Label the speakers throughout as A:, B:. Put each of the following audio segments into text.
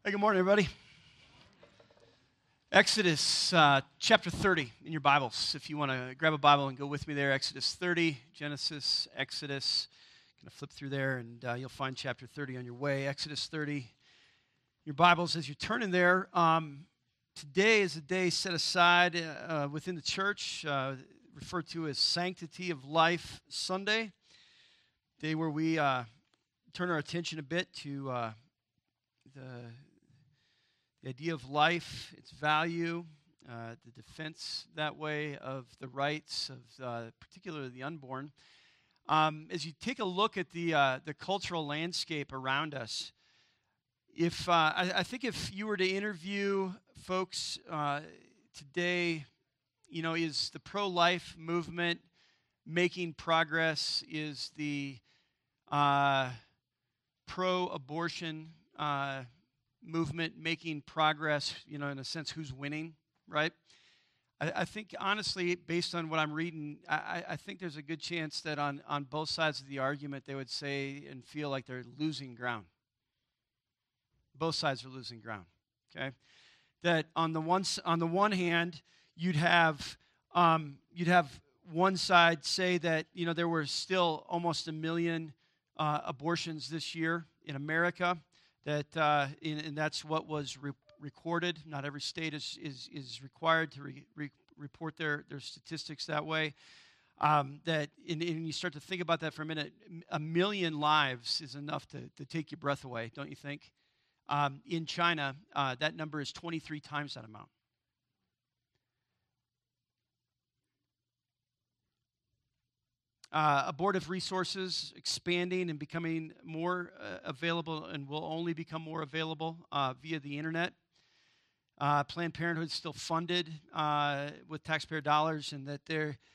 A: Hey, good morning, everybody. Exodus chapter 30 in your Bibles. If you want to grab a Bible and go with me there, Exodus 30, Genesis, Exodus. Kind of flip through there, and you'll find chapter 30 on your way. Exodus 30, your Bibles. As you're turning there, today is a day set aside within the church, referred to as Sanctity of Life Sunday, day where we turn our attention a bit to the idea of life, its value, the defense that way of the rights of particularly the unborn. As you take a look at the cultural landscape around us, I think if you were to interview folks today, is the pro-life movement making progress? Is the pro-abortion movement making progress, in a sense, who's winning, right? I think, honestly, based on what I'm reading, I think there's a good chance that on both sides of the argument, they would say and feel like they're losing ground. Both sides are losing ground, okay? That on the one hand, you'd have one side say that, there were still almost 1 million abortions this year in America. And that's what was recorded. Not every state is required to report their statistics that way. And you start to think about that for a minute. 1 million lives is enough to take your breath away, don't you think? In China, that number is 23 times that amount. Abortive resources expanding and becoming more available, and will only become more available via the internet. Planned Parenthood is still funded with taxpayer dollars, and that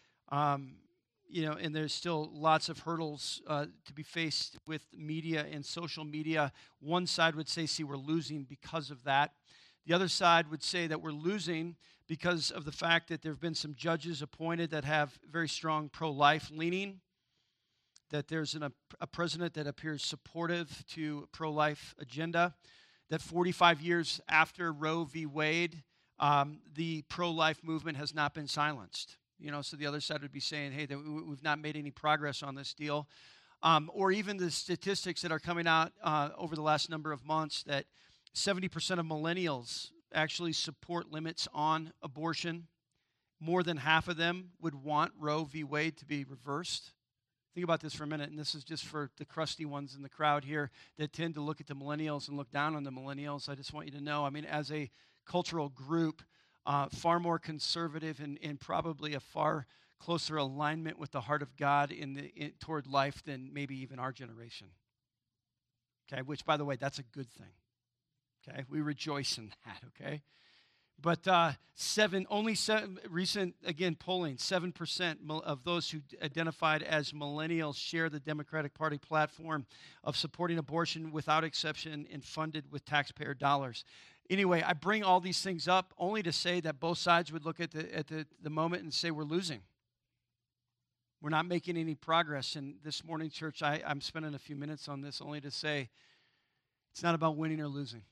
A: and there's still lots of hurdles to be faced with media and social media. One side would say, see, we're losing because of that. The other side would say that we're losing because of the fact that there have been some judges appointed that have very strong pro-life leaning, that there's a president that appears supportive to pro-life agenda, that 45 years after Roe v. Wade, the pro-life movement has not been silenced. So the other side would be saying, hey, that we've not made any progress on this deal. Or even the statistics that are coming out over the last number of months that 70% of millennials actually support limits on abortion. More than half of them would want Roe v. Wade to be reversed. Think about this for a minute, and this is just for the crusty ones in the crowd here that tend to look at the millennials and look down on the millennials. I just want you to know, as a cultural group, far more conservative and probably a far closer alignment with the heart of God toward life than maybe even our generation. Okay, which, by the way, that's a good thing. Okay, we rejoice in that, okay? But recent, again, polling, 7% of those who identified as millennials share the Democratic Party platform of supporting abortion without exception and funded with taxpayer dollars. Anyway, I bring all these things up only to say that both sides would look at the moment and say we're losing. We're not making any progress. And this morning, church, I'm spending a few minutes on this only to say it's not about winning or losing.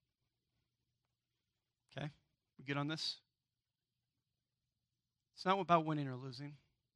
A: Okay? We good on this? It's not about winning or losing.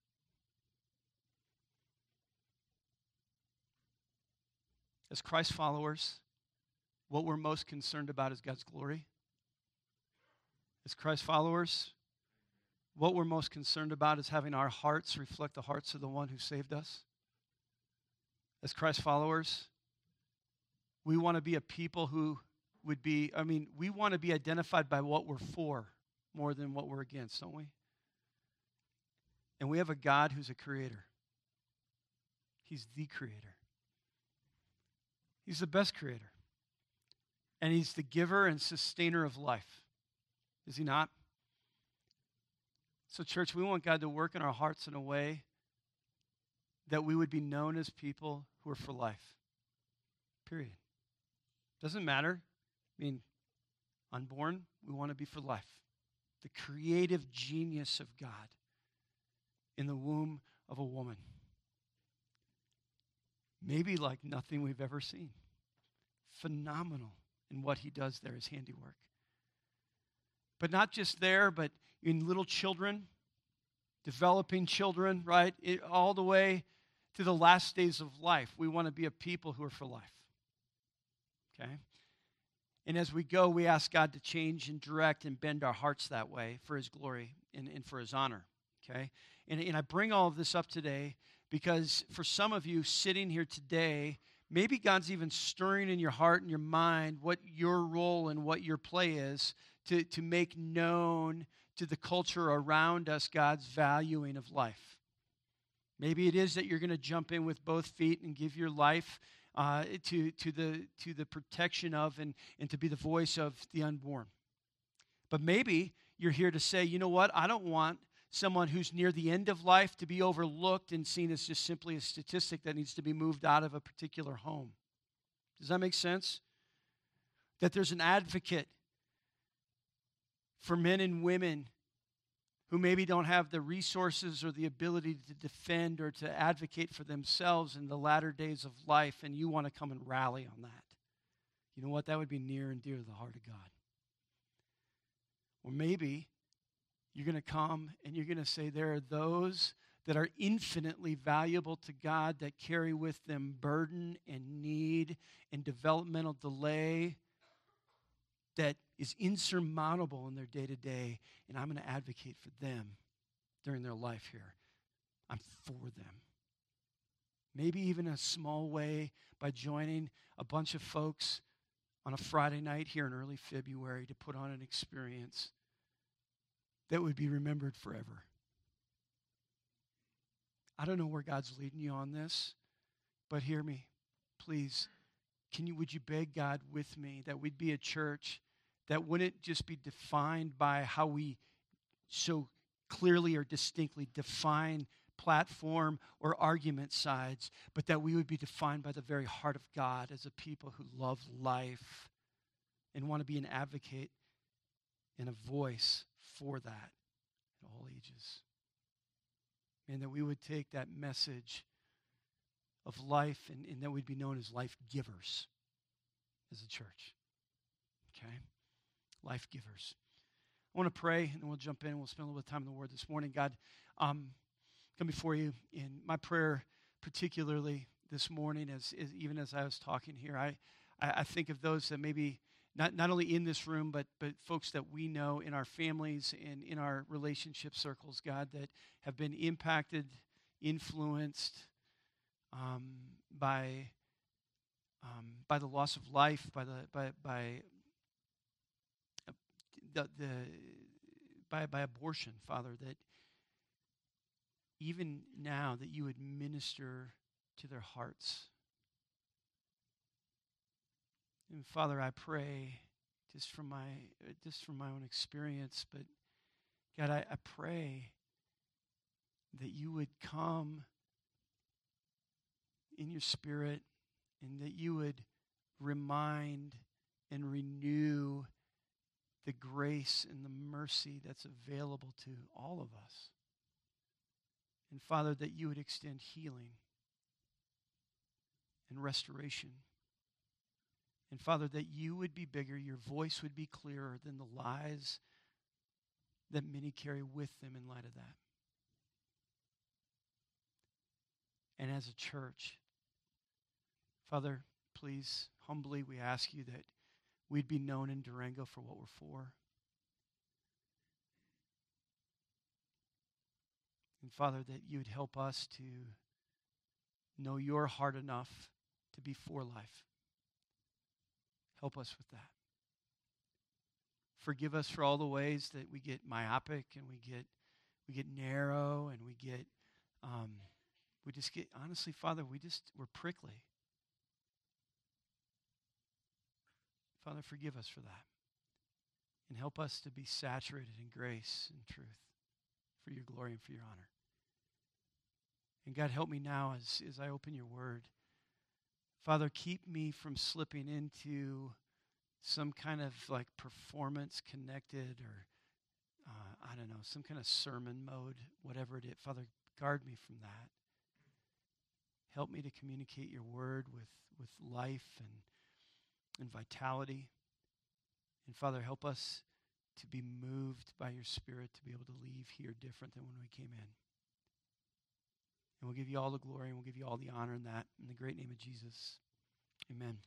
A: As Christ followers, what we're most concerned about is God's glory. As Christ followers, what we're most concerned about is having our hearts reflect the hearts of the one who saved us. As Christ followers, we want to be a people who we want to be identified by what we're for more than what we're against, don't we? And we have a God who's a creator. He's the creator. He's the best creator. And he's the giver and sustainer of life. Is he not? So, church, we want God to work in our hearts in a way that we would be known as people who are for life. Period. Doesn't matter. Unborn, we want to be for life. The creative genius of God in the womb of a woman. Maybe like nothing we've ever seen. Phenomenal and what he does there is handiwork. But not just there, but in little children, developing children, right? All the way to the last days of life. We want to be a people who are for life. Okay? And as we go, we ask God to change and direct and bend our hearts that way for his glory and for his honor. Okay? And I bring all of this up today because for some of you sitting here today, maybe God's even stirring in your heart and your mind what your role and what your play is to make known to the culture around us God's valuing of life. Maybe it is that you're going to jump in with both feet and give your life to the protection of and to be the voice of the unborn. But maybe you're here to say, you know what, I don't want someone who's near the end of life to be overlooked and seen as just simply a statistic that needs to be moved out of a particular home. Does that make sense? That there's an advocate for men and women who maybe don't have the resources or the ability to defend or to advocate for themselves in the latter days of life, and you want to come and rally on that. You know what? That would be near and dear to the heart of God. Or maybe you're going to come and you're going to say there are those that are infinitely valuable to God that carry with them burden and need and developmental delay that is insurmountable in their day-to-day, and I'm going to advocate for them during their life here. I'm for them. Maybe even a small way by joining a bunch of folks on a Friday night here in early February to put on an experience that would be remembered forever. I don't know where God's leading you on this, but hear me, please. Would you beg God with me that we'd be a church that wouldn't just be defined by how we so clearly or distinctly define platform or argument sides, but that we would be defined by the very heart of God as a people who love life and want to be an advocate and a voice for that at all ages. And that we would take that message of life and that we'd be known as life givers as a church. Okay? Life givers. I want to pray, and then we'll jump in and we'll spend a little bit of time in the Word this morning. God, come before you in my prayer, particularly this morning, even as I was talking here. I think of those that maybe not only in this room, but folks that we know in our families and in our relationship circles, God, that have been impacted, influenced by the loss of life, by abortion, Father, that even now that you would minister to their hearts. And Father, I pray just from my own experience, but God, I pray that you would come in your Spirit and that you would remind and renew the grace and the mercy that's available to all of us. And Father, that you would extend healing and restoration. And Father, that you would be bigger, your voice would be clearer than the lies that many carry with them in light of that. And as a church, Father, please, humbly, we ask you that we'd be known in Durango for what we're for. And Father, that you would help us to know your heart enough to be for life. Help us with that. Forgive us for all the ways that we get myopic and we get narrow and we just get, honestly, Father, we're prickly. Father, forgive us for that. And help us to be saturated in grace and truth for your glory and for your honor. And God, help me now as I open your word. Father, keep me from slipping into some kind of like performance connected or, I don't know, some kind of sermon mode, whatever it is. Father, guard me from that. Help me to communicate your word with life and vitality. And Father, help us to be moved by your Spirit to be able to leave here different than when we came in. And we'll give you all the glory and we'll give you all the honor in that. In the great name of Jesus. Amen.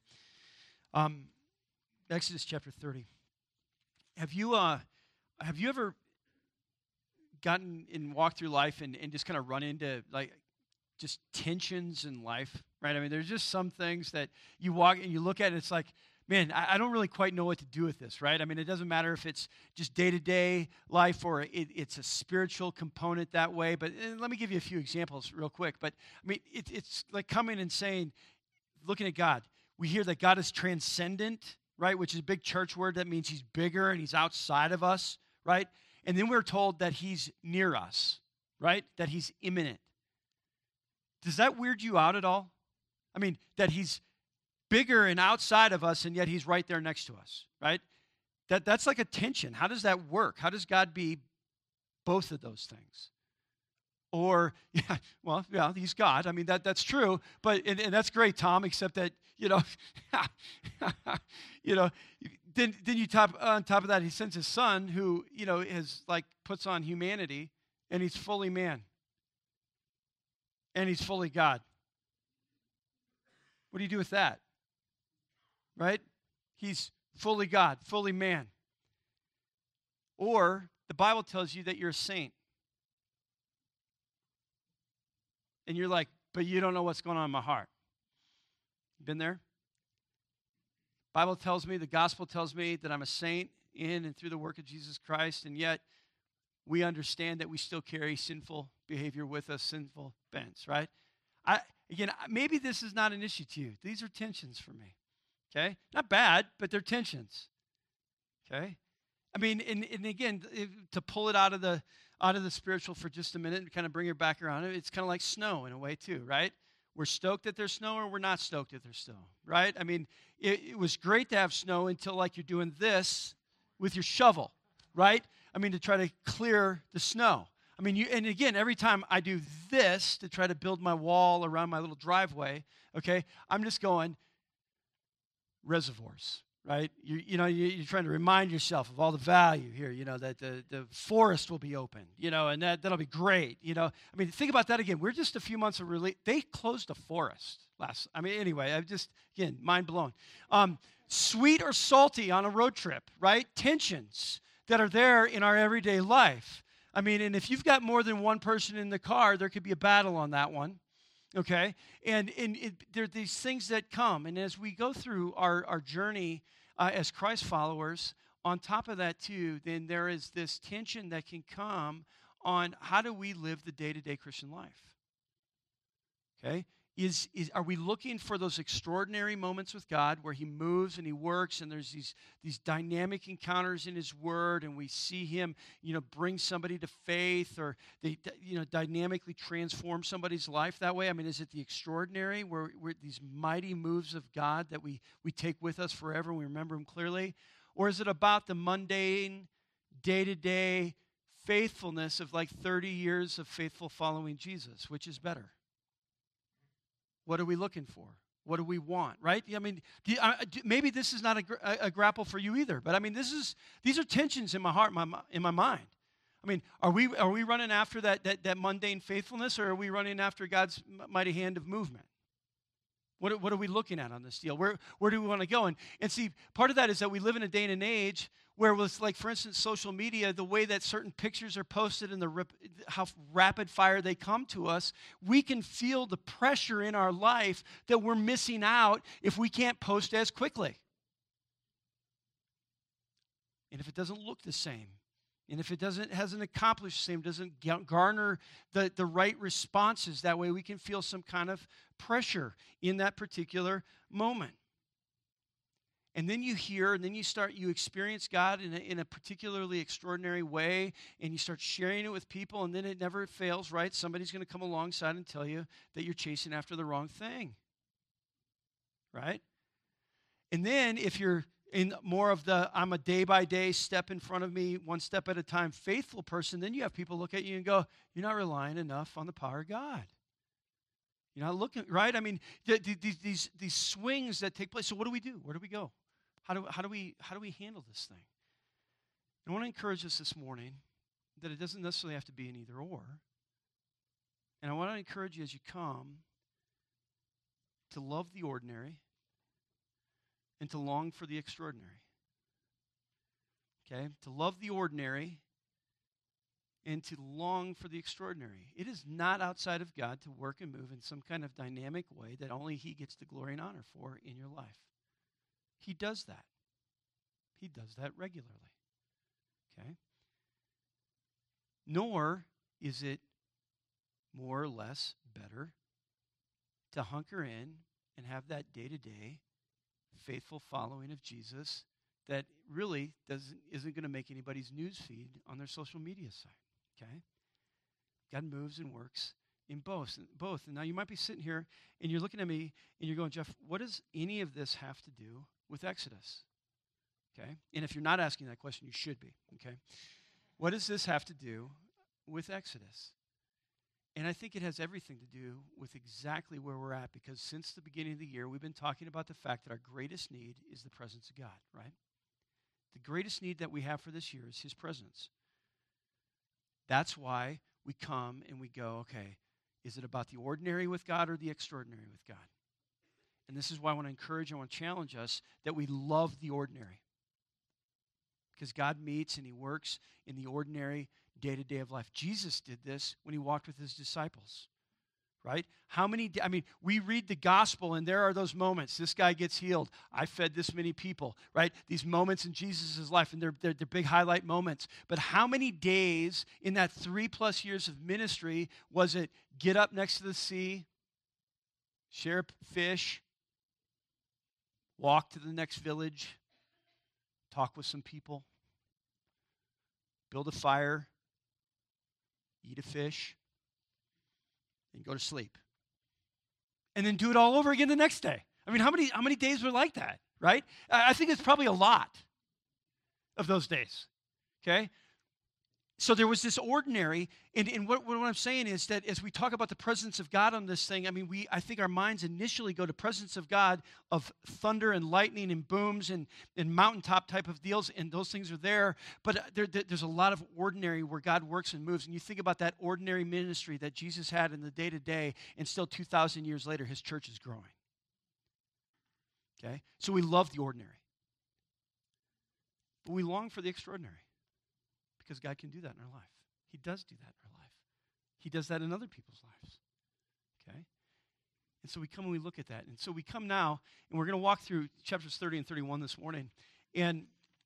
A: Exodus chapter 30. Have you ever gotten and walked through life and just kind of run into like just tensions in life, right? I mean, there's just some things that you walk and you look at and it's like, man, I don't really quite know what to do with this, right? I mean, it doesn't matter if it's just day-to-day life or it's a spiritual component that way. But let me give you a few examples real quick. But I mean, it's like coming and saying, looking at God, we hear that God is transcendent, right? Which is a big church word. That means he's bigger and he's outside of us, right? And then we're told that he's near us, right? That he's imminent. Does that weird you out at all? I mean, that he's bigger and outside of us, and yet he's right there next to us, right? That's like a tension. How does that work? How does God be both of those things? Or, yeah, he's God. I mean, that's true, but and that's great, Tom, except that, then you on top of that, he sends his son who, is like puts on humanity, and he's fully man. And he's fully God. What do you do with that? Right? He's fully God, fully man. Or the Bible tells you that you're a saint. And you're like, but you don't know what's going on in my heart. Been there? Bible tells me, the gospel tells me that I'm a saint in and through the work of Jesus Christ, and yet we understand that we still carry sinful behavior with us, sinful bents, right? Maybe this is not an issue to you. These are tensions for me, okay? Not bad, but they're tensions, okay? I mean, and again, to pull it out of the spiritual for just a minute and kind of bring it back around, it's kind of like snow in a way too, right? We're stoked that there's snow or we're not stoked that there's snow, right? I mean, it was great to have snow until like you're doing this with your shovel, right? I mean, to try to clear the snow. I mean, and again, every time I do this to try to build my wall around my little driveway, okay, I'm just going reservoirs, right? You're trying to remind yourself of all the value here, that the forest will be open, and that'll be great, I mean, think about that again. We're just a few months of relief. They closed a forest anyway, I'm just, again, mind blown. Sweet or salty on a road trip, right? Tensions that are there in our everyday life. I mean, and if you've got more than one person in the car, there could be a battle on that one, okay? And there are these things that come, and as we go through our journey as Christ followers, on top of that too, then there is this tension that can come on how do we live the day-to-day Christian life, okay? Are we looking for those extraordinary moments with God where he moves and he works and there's these dynamic encounters in his word and we see him, bring somebody to faith or they, dynamically transform somebody's life that way? I mean, is it the extraordinary where these mighty moves of God that we take with us forever and we remember them clearly? Or is it about the mundane, day-to-day faithfulness of like 30 years of faithful following Jesus? Which is better? What are we looking for? What do we want, right? I mean, maybe this is not a grapple for you either, but I mean, these are tensions in my heart, in my mind. I mean, are we running after that mundane faithfulness, or are we running after God's mighty hand of movement? What are we looking at on this deal? Where do we want to go? And see, part of that is that we live in a day and an age where, with, like, for instance, social media, the way that certain pictures are posted and how rapid fire they come to us, we can feel the pressure in our life that we're missing out if we can't post as quickly. And if it doesn't look the same, and if it hasn't accomplished the same, doesn't garner the right responses, that way we can feel some kind of pressure in that particular moment. And then you hear, and then you experience God in a particularly extraordinary way, and you start sharing it with people, and then it never fails, right? Somebody's going to come alongside and tell you that you're chasing after the wrong thing, right? And then if you're in more of I'm a day-by-day, step in front of me, one step at a time, faithful person, then you have people look at you and go, you're not relying enough on the power of God. You're not looking, right? I mean, these swings that take place. So what do we do? Where do we go? How do we handle this thing? I want to encourage us this morning that it doesn't necessarily have to be an either or. And I want to encourage you as you come to love the ordinary and to long for the extraordinary. Okay? To love the ordinary and to long for the extraordinary. It is not outside of God to work and move in some kind of dynamic way that only He gets the glory and honor for in your life. He does that. He does that regularly. Okay? Nor is it more or less better to hunker in and have that day-to-day faithful following of Jesus that really isn't going to make anybody's news feed on their social media site. Okay? God moves and works in both. And now you might be sitting here and you're looking at me and you're going, Jeff, what does any of this have to do with Exodus? Okay? And if you're not asking that question, you should be. Okay? What does this have to do with Exodus? And I think it has everything to do with exactly where we're at, because since the beginning of the year, we've been talking about the fact that our greatest need is the presence of God, right? The greatest need that we have for this year is His presence. That's why we come and we go, okay, is it about the ordinary with God or the extraordinary with God? And this is why I want to challenge us that we love the ordinary. Because God meets and He works in the ordinary day-to-day of life. Jesus did this when He walked with His disciples, right? We read the gospel and there are those moments. This guy gets healed. I fed this many people, right? These moments in Jesus' life, and they're big highlight moments. But how many days in that 3+ years of ministry was it get up next to the sea, share fish, walk to the next village, talk with some people, build a fire, eat a fish, and go to sleep. And then do it all over again the next day. I mean, how many days were like that, right? I think it's probably a lot of those days, okay? So there was this ordinary, and what I'm saying is that as we talk about the presence of God on this thing, I think our minds initially go to presence of God of thunder and lightning and booms and mountaintop type of deals, and those things are there. But there's a lot of ordinary where God works and moves, and you think about that ordinary ministry that Jesus had in the day-to-day, and still 2,000 years later, His church is growing. Okay? So we love the ordinary. But we long for the extraordinary. Because God can do that in our life. He does do that in our life. He does that in other people's lives. Okay? And so we come and we look at that. And so we come now, and we're going to walk through chapters 30 and 31 this morning, and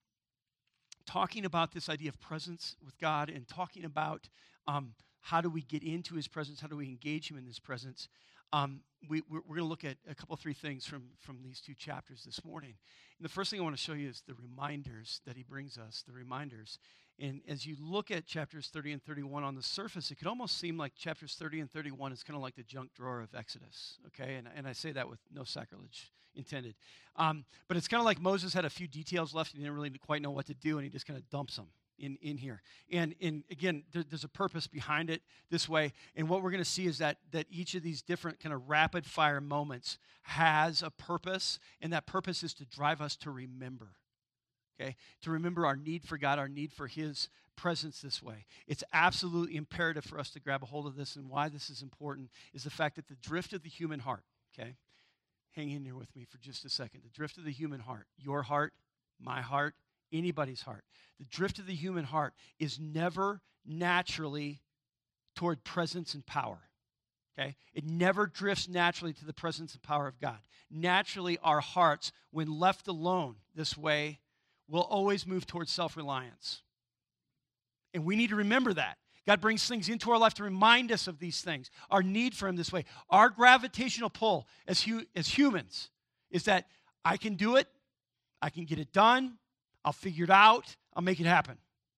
A: talking about this idea of presence with God, and talking about how do we get into His presence, how do we engage Him in His presence. We're going to look at a couple, 3 things from these 2 chapters this morning. And the first thing I want to show you is the reminders that He brings us, the reminders. And as you look at chapters 30 and 31 on the surface, it could almost seem like chapters 30 and 31 is kind of like the junk drawer of Exodus, okay? And I say that with no sacrilege intended. But it's kind of like Moses had a few details left and he didn't really quite know what to do, and he just kind of dumps them in here. And again, there's a purpose behind it this way. And what we're going to see is that each of these different kind of rapid-fire moments has a purpose, and that purpose is to drive us to remember. Okay, to remember our need for God, our need for His presence this way. It's absolutely imperative for us to grab a hold of this, and why this is important is the fact that the drift of the human heart, okay, hang in there with me for just a second. The drift of the human heart, your heart, my heart, anybody's heart. The drift of the human heart is never naturally toward presence and power. Okay? It never drifts naturally to the presence and power of God. Naturally, our hearts, when left alone this way, will always move towards self-reliance. And we need to remember that. God brings things into our life to remind us of these things, our need for Him this way. Our gravitational pull as humans is that I can do it, I can get it done, I'll figure it out, I'll make it happen.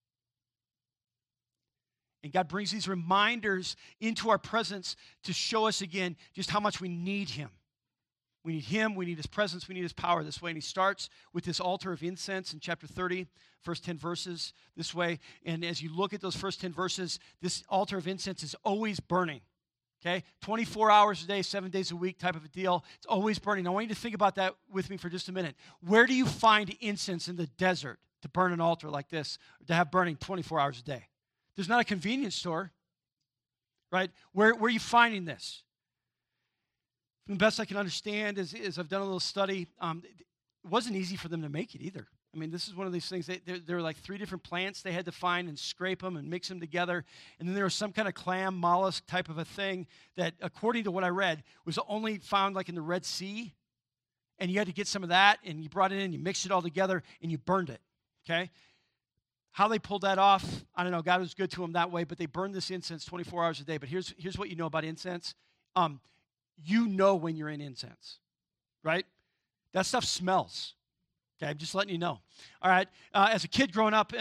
A: And God brings these reminders into our presence to show us again just how much we need Him. We need Him, we need His presence, we need His power this way. And He starts with this altar of incense in chapter 30, first 10 verses this way. And as you look at those first 10 verses, this altar of incense is always burning. Okay, 24 hours a day, 7 days a week type of a deal. It's always burning. I want you to think about that with me for just a minute. Where do you find incense in the desert to burn an altar like this, or to have burning 24 hours a day? There's not a convenience store, right? Where are you finding this? From the best I can understand, is I've done a little study, it wasn't easy for them to make it either. I mean, this is one of these things, there were like 3 different plants they had to find and scrape them and mix them together. And then there was some kind of clam, mollusk type of a thing that, according to what I read, was only found like in the Red Sea. And you had to get some of that, and you brought it in, you mixed it all together, and you burned it, okay? How they pulled that off, I don't know. God was good to them that way, but they burned this incense 24 hours a day. But here's what you know about incense. You know when you're in incense, right? That stuff smells. Okay, I'm just letting you know. All right. As a kid growing up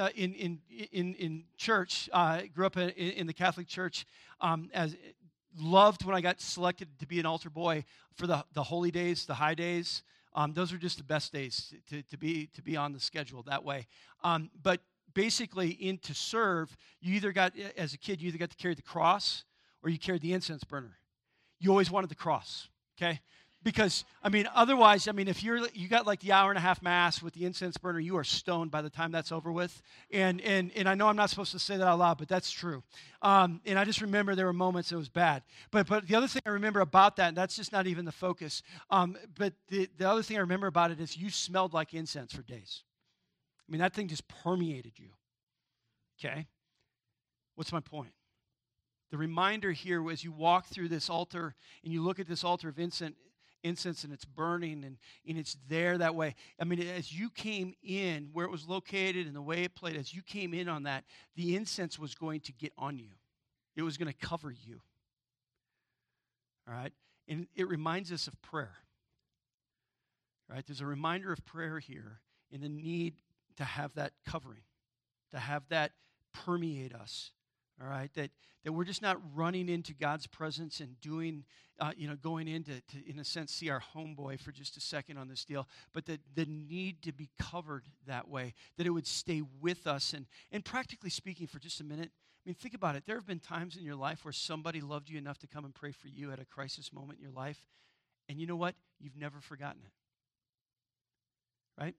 A: in church, grew up in the Catholic Church. Loved when I got selected to be an altar boy for the holy days, the high days. Those are just the best days to be on the schedule that way. But basically, to serve, as a kid, you either got to carry the cross or you carried the incense burner. You always wanted the cross. Okay. Because, otherwise, if you got like the hour and a half mass with the incense burner, you are stoned by the time that's over with. And I know I'm not supposed to say that out loud, but that's true. And I just remember there were moments it was bad. But the other thing I remember about that, and that's just not even the focus, but the other thing I remember about it is you smelled like incense for days. That thing just permeated you. Okay? What's my point? The reminder here as you walk through this altar and you look at this altar of incense and it's burning and it's there that way. As you came in, where it was located and the way it played, as you came in on that, the incense was going to get on you. It was going to cover you. All right? And it reminds us of prayer. All right? There's a reminder of prayer here and the need to have that covering, to have that permeate us. All right, that we're just not running into God's presence and doing, going in to, in a sense, see our homeboy for just a second on this deal, but that the need to be covered that way, that it would stay with us. And practically speaking, for just a minute, think about it. There have been times in your life where somebody loved you enough to come and pray for you at a crisis moment in your life, and you know what? You've never forgotten it, right?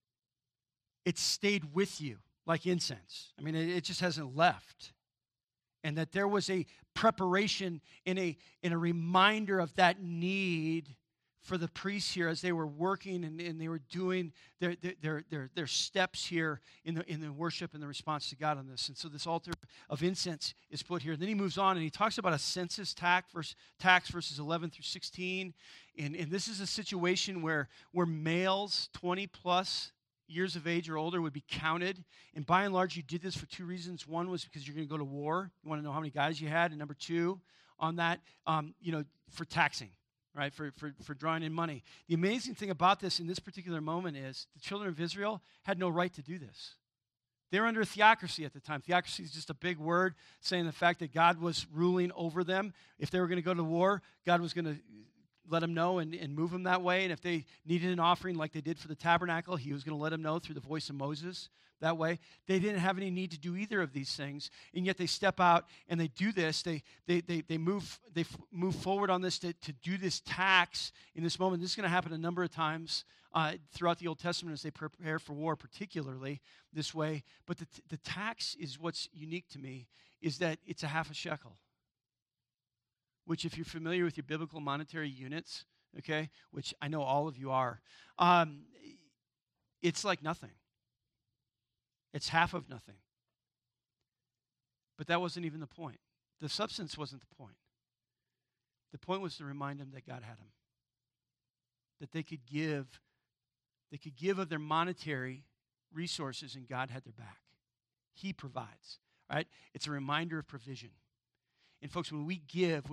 A: It stayed with you like incense. It just hasn't left. And that there was a preparation and a reminder of that need for the priests here as they were working and they were doing their steps here in the worship and the response to God on this. And so this altar of incense is put here. And then he moves on and he talks about a census tax verses 11 through 16. And this is a situation where males 20 plus years of age or older would be counted. And by and large, you did this for 2 reasons. One was because you're going to go to war. You want to know how many guys you had. And number 2, on that, for taxing, right, for drawing in money. The amazing thing about this in this particular moment is the children of Israel had no right to do this. They were under a theocracy at the time. Theocracy is just a big word saying the fact that God was ruling over them. If they were going to go to war, God was going to let them know and move them that way. And if they needed an offering like they did for the tabernacle, he was going to let them know through the voice of Moses that way. They didn't have any need to do either of these things, and yet they step out and they do this. They move forward on this to do this tax in this moment. This is going to happen a number of times throughout the Old Testament as they prepare for war, particularly this way. But the tax is what's unique to me, is that it's a half a shekel. Which, if you're familiar with your biblical monetary units, okay, which I know all of you are, it's like nothing. It's half of nothing. But that wasn't even the point. The substance wasn't the point. The point was to remind them that God had them. That they could give of their monetary resources and God had their back. He provides, right? It's a reminder of provision. And folks, when we give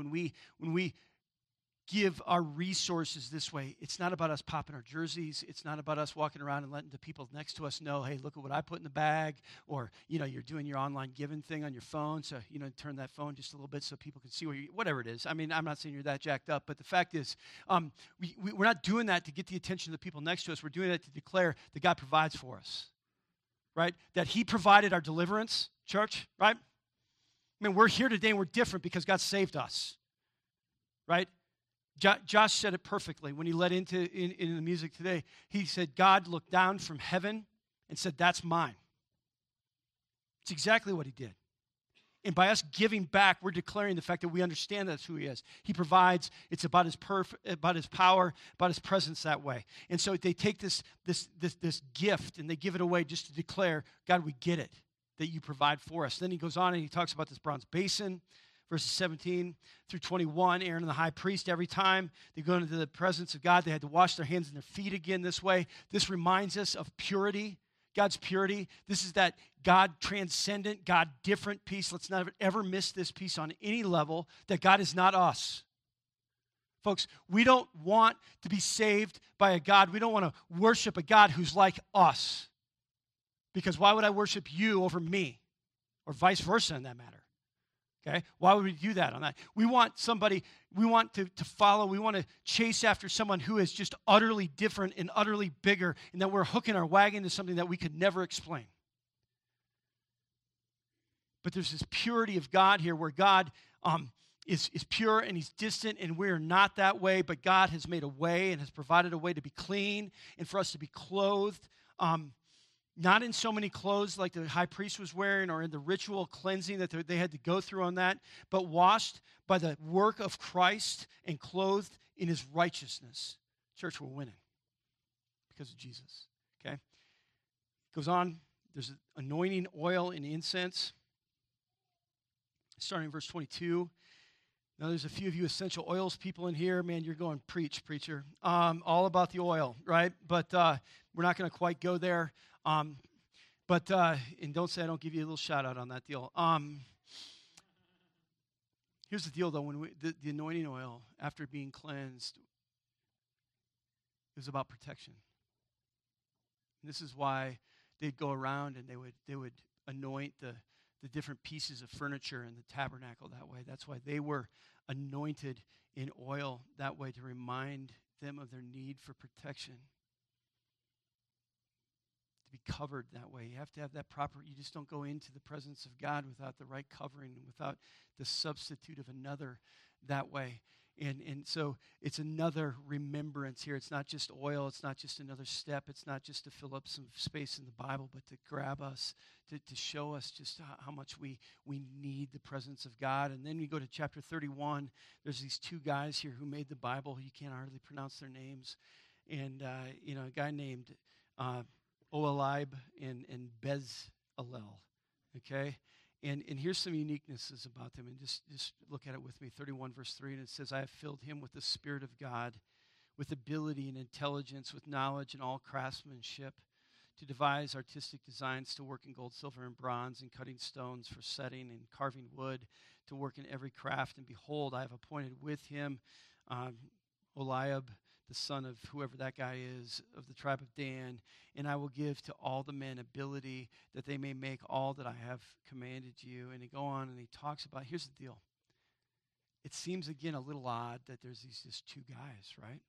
A: our resources this way, it's not about us popping our jerseys. It's not about us walking around and letting the people next to us know, hey, look at what I put in the bag. Or, you're doing your online giving thing on your phone. So, turn that phone just a little bit so people can see whatever it is. I'm not saying you're that jacked up, but the fact is, we're not doing that to get the attention of the people next to us. We're doing that to declare that God provides for us, right? That he provided our deliverance, church, right? We're here today and we're different because God saved us, right? Josh said it perfectly when he led into in the music today. He said, God looked down from heaven and said, that's mine. It's exactly what he did. And by us giving back, we're declaring the fact that we understand that's who he is. He provides. It's about his about his power, about his presence that way. And so they take this gift and they give it away just to declare, God, we get it, that you provide for us. Then he goes on and he talks about this bronze basin. Verses 17 through 21, Aaron and the high priest, every time they go into the presence of God, they had to wash their hands and their feet again this way. This reminds us of purity, God's purity. This is that God transcendent, God different piece. Let's not ever miss this piece on any level, that God is not us. Folks, we don't want to be saved by a God. We don't want to worship a God who's like us. Because why would I worship you over me? Or vice versa in that matter. Okay? Why would we do that on that? We want somebody, we want to follow, we want to chase after someone who is just utterly different and utterly bigger, and that we're hooking our wagon to something that we could never explain. But there's this purity of God here where God is pure and he's distant, and we're not that way, but God has made a way and has provided a way to be clean and for us to be clothed. Not in so many clothes like the high priest was wearing or in the ritual cleansing that they had to go through on that, but washed by the work of Christ and clothed in his righteousness. Church, we're winning because of Jesus, okay? Goes on, there's anointing oil and incense. Starting in verse 22. Now, there's a few of you essential oils people in here. Man, you're going, preach, preacher. All about the oil, right? But we're not going to quite go there. And don't say I don't give you a little shout out on that deal. Here's the deal, though. When the anointing oil, after being cleansed, it was about protection. And this is why they'd go around and they would anoint the different pieces of furniture in the tabernacle that way. That's why they were anointed in oil that way, to remind them of their need for protection. To be covered that way. You have to have that proper, you just don't go into the presence of God without the right covering and without the substitute of another that way. And so it's another remembrance here. It's not just oil. It's not just another step. It's not just to fill up some space in the Bible, but to grab us, to show us just how much we need the presence of God. And then we go to chapter 31. There's these two guys here who made the Bible. You can't hardly pronounce their names. And, a guy named Oholiab and Bezalel, okay? And here's some uniquenesses about them, and just look at it with me. 31 verse 3, and it says, I have filled him with the Spirit of God, with ability and intelligence, with knowledge and all craftsmanship, to devise artistic designs, to work in gold, silver, and bronze, and cutting stones for setting, and carving wood, to work in every craft. And behold, I have appointed with him Oholiab, the son of whoever that guy is, of the tribe of Dan, and I will give to all the men ability that they may make all that I have commanded you. And he go on and he talks about, here's the deal. It seems, again, a little odd that there's just two guys, right?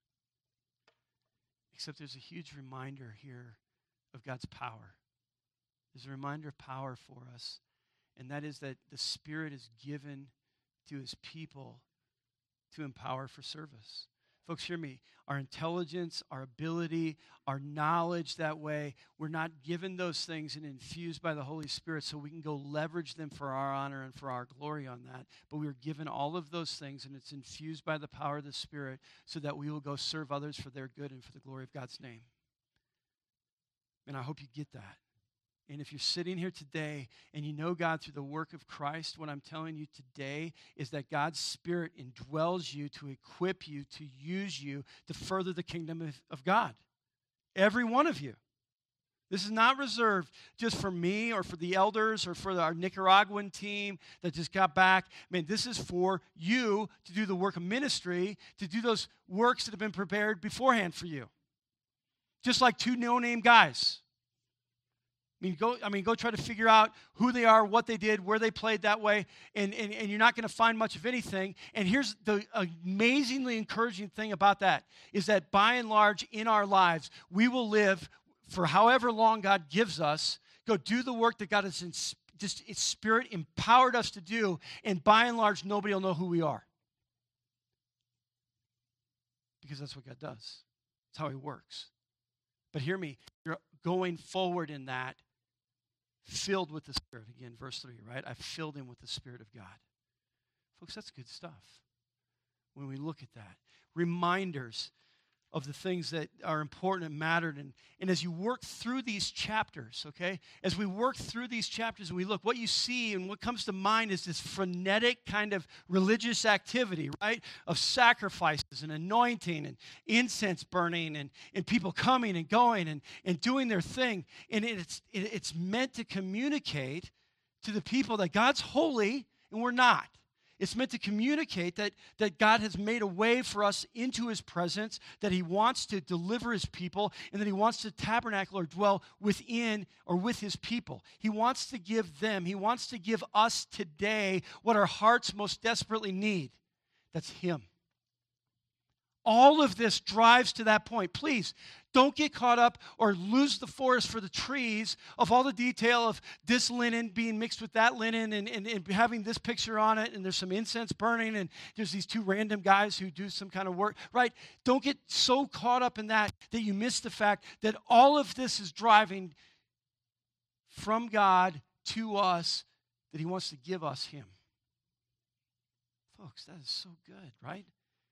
A: Except there's a huge reminder here of God's power. There's a reminder of power for us, and that is that the Spirit is given to his people to empower for service. Folks, hear me. Our intelligence, our ability, our knowledge that way, we're not given those things and infused by the Holy Spirit so we can go leverage them for our honor and for our glory on that. But we are given all of those things, and it's infused by the power of the Spirit so that we will go serve others for their good and for the glory of God's name. And I hope you get that. And if you're sitting here today and you know God through the work of Christ, what I'm telling you today is that God's Spirit indwells you to equip you, to use you, to further the kingdom of God. Every one of you. This is not reserved just for me or for the elders or for our Nicaraguan team that just got back. This is for you to do the work of ministry, to do those works that have been prepared beforehand for you. Just like two no-name guys. Go try to figure out who they are, what they did, where they played that way, and you're not going to find much of anything. And here's the amazingly encouraging thing about that, is that by and large in our lives, we will live for however long God gives us, go do the work that God has His Spirit empowered us to do, and by and large, nobody will know who we are. because that's what God does. It's how he works. But hear me, you're going forward in that, filled with the Spirit. Again, verse 3, right? I filled him with the Spirit of God. Folks, that's good stuff when we look at that. Reminders of the things that are important and mattered. And as you work through these chapters, okay, as we work through these chapters and we look, what you see and what comes to mind is this frenetic kind of religious activity, right, of sacrifices and anointing and incense burning and people coming and going and doing their thing. And it's meant to communicate to the people that God's holy and we're not. It's meant to communicate that God has made a way for us into his presence, that he wants to deliver his people, and that he wants to tabernacle or dwell within or with his people. He wants to give them, he wants to give us today what our hearts most desperately need. That's him. All of this drives to that point. Please, don't get caught up or lose the forest for the trees of all the detail of this linen being mixed with that linen and having this picture on it, and there's some incense burning, and there's these two random guys who do some kind of work, right? Don't get so caught up in that you miss the fact that all of this is driving from God to us, that he wants to give us him. Folks, that is so good, right?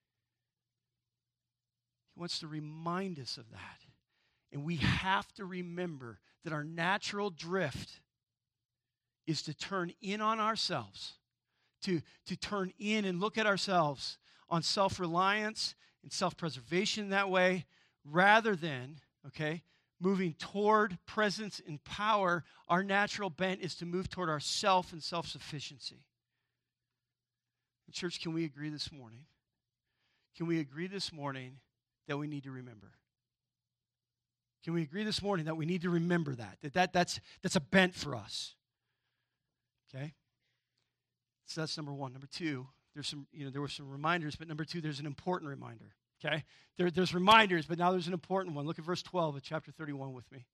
A: He wants to remind us of that. And we have to remember that our natural drift is to turn in on ourselves, to turn in and look at ourselves on self-reliance and self-preservation that way, rather than, okay, moving toward presence and power. Our natural bent is to move toward ourself and self-sufficiency. Church, can we agree this morning? Can we agree this morning that we need to remember? Can we agree this morning that we need to remember that's a bent for us? Okay? So that's number one. Number two, there were some reminders, but number two, there's an important reminder. Okay? There's reminders, but now there's an important one. Look at verse 12 of chapter 31 with me.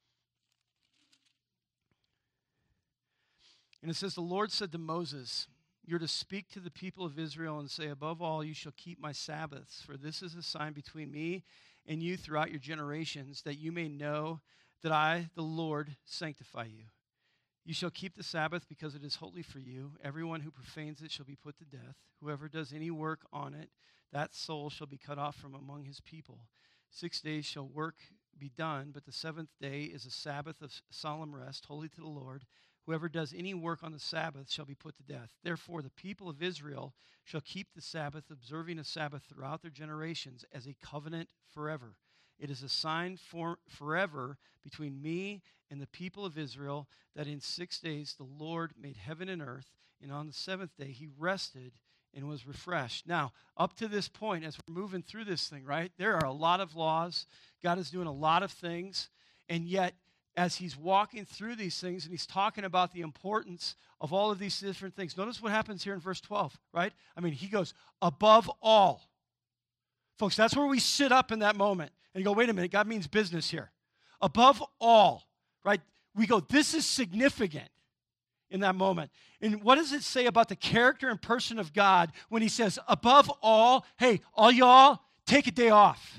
A: And it says, the Lord said to Moses, you're to speak to the people of Israel and say, above all, you shall keep my Sabbaths, for this is a sign between me and you throughout your generations, that you may know that I, the Lord, sanctify you. You shall keep the Sabbath because it is holy for you. Everyone who profanes it shall be put to death. Whoever does any work on it, that soul shall be cut off from among his people. 6 days shall work be done, but the seventh day is a Sabbath of solemn rest, holy to the Lord. Whoever does any work on the Sabbath shall be put to death. Therefore, the people of Israel shall keep the Sabbath, observing a Sabbath throughout their generations as a covenant forever. It is a sign forever between me and the people of Israel, that in 6 days the Lord made heaven and earth, and on the seventh day he rested and was refreshed. Now, up to this point, as we're moving through this thing, right, there are a lot of laws. God is doing a lot of things, and yet, as he's walking through these things and he's talking about the importance of all of these different things. Notice what happens here in verse 12, right? I mean, he goes, above all. Folks, that's where we sit up in that moment and you go, wait a minute, God means business here. Above all, right? We go, this is significant in that moment. And what does it say about the character and person of God when he says, above all, hey, all y'all, take a day off?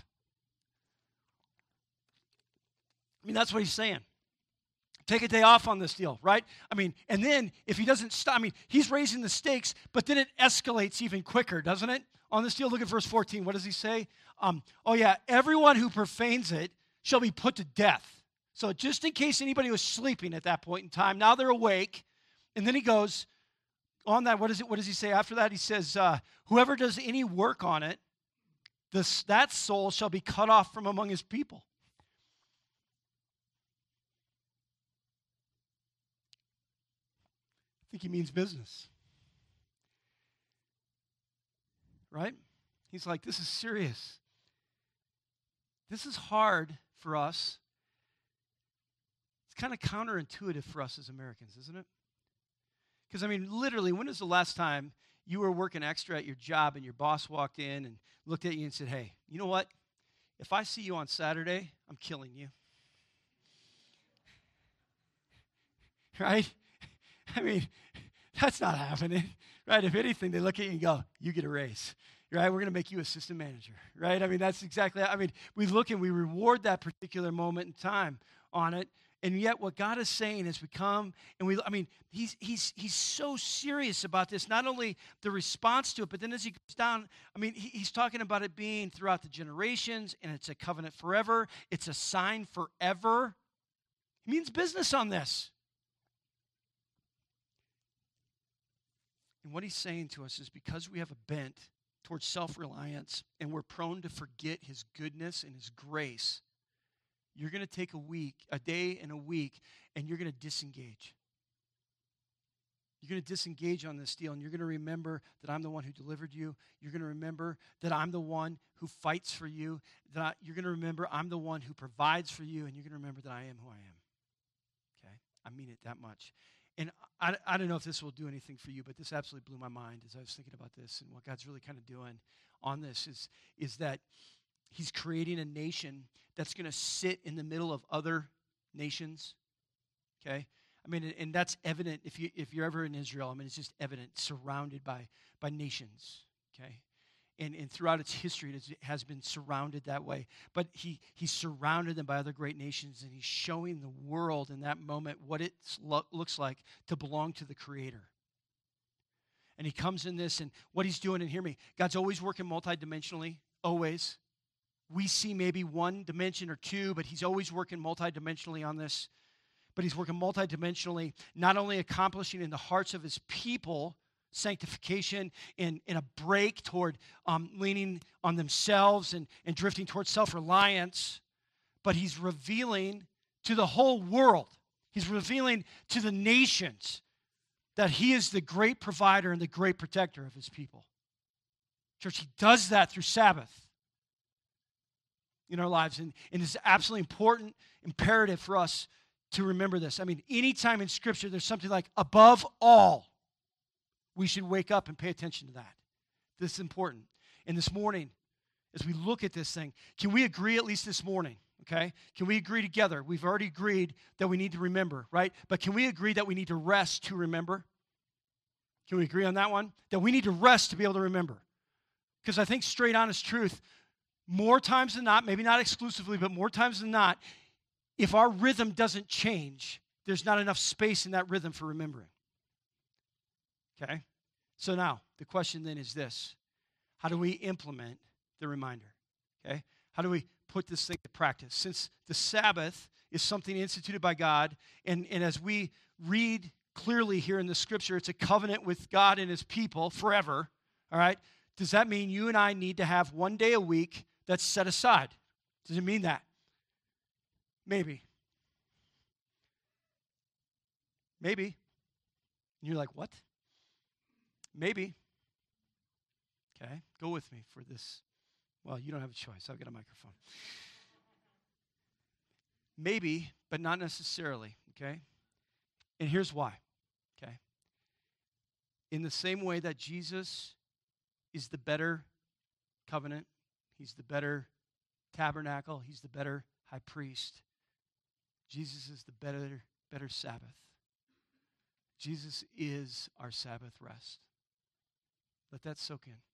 A: I mean, that's what he's saying. Take a day off on this deal, right? I mean, and then if he doesn't stop, I mean, he's raising the stakes, but then it escalates even quicker, doesn't it? On this deal, look at verse 14. What does he say? Everyone who profanes it shall be put to death. So just in case anybody was sleeping at that point in time, now they're awake. And then he goes on that. What does he say after that? He says, whoever does any work on it, that soul shall be cut off from among his people. I think he means business. Right? He's like, this is serious. This is hard for us. It's kind of counterintuitive for us as Americans, isn't it? Because, I mean, literally, when was the last time you were working extra at your job and your boss walked in and looked at you and said, hey, you know what? If I see you on Saturday, I'm killing you. Right? I mean, that's not happening, right? If anything, they look at you and go, you get a raise, right? We're going to make you assistant manager, right? I mean, that's exactly, I mean, we look and we reward that particular moment in time on it. And yet what God is saying is we come and I mean, he's so serious about this, not only the response to it, but then as he goes down, I mean, he's talking about it being throughout the generations, and it's a covenant forever. It's a sign forever. He means business on this. And what he's saying to us is because we have a bent towards self-reliance and we're prone to forget his goodness and his grace, you're going to take a day and a week, and you're going to disengage. You're going to disengage on this deal, and you're going to remember that I'm the one who delivered you. You're going to remember that I'm the one who fights for you. You're going to remember I'm the one who provides for you, and you're going to remember that I am who I am. Okay? I mean it that much. And I don't know if this will do anything for you, but this absolutely blew my mind as I was thinking about this, and what God's really kind of doing on this is that he's creating a nation that's going to sit in the middle of other nations, okay? I mean, and that's evident if you're ever in Israel. I mean, it's just evident, surrounded by nations, okay? And throughout its history, it has been surrounded that way. But he surrounded them by other great nations, and he's showing the world in that moment what it looks like to belong to the Creator. And he comes in this, and what he's doing, and hear me, God's always working multidimensionally, always. We see maybe one dimension or two, but he's always working multidimensionally on this. But he's working multidimensionally, not only accomplishing in the hearts of his people sanctification and a break toward leaning on themselves and drifting towards self-reliance, but he's revealing to the whole world, he's revealing to the nations that he is the great provider and the great protector of his people. Church, he does that through Sabbath in our lives, and it's absolutely important, imperative for us to remember this. I mean, anytime in Scripture there's something like above all, we should wake up and pay attention to that. This is important. And this morning, as we look at this thing, can we agree at least this morning, okay? Can we agree together? We've already agreed that we need to remember, right? But can we agree that we need to rest to remember? Can we agree on that one? That we need to rest to be able to remember. Because I think straight honest truth, more times than not, maybe not exclusively, but more times than not, if our rhythm doesn't change, there's not enough space in that rhythm for remembering. Okay? So now, the question then is this. How do we implement the reminder? Okay? How do we put this thing to practice? Since the Sabbath is something instituted by God, and as we read clearly here in the Scripture, it's a covenant with God and his people forever, all right? Does that mean you and I need to have one day a week that's set aside? Does it mean that? Maybe. Maybe. And you're like, what? Maybe. Okay, go with me for this. Well, you don't have a choice. I've got a microphone. Maybe, but not necessarily, okay? And here's why, okay? In the same way that Jesus is the better covenant, he's the better tabernacle, he's the better high priest, Jesus is the better Sabbath. Jesus is our Sabbath rest. Let that soak in.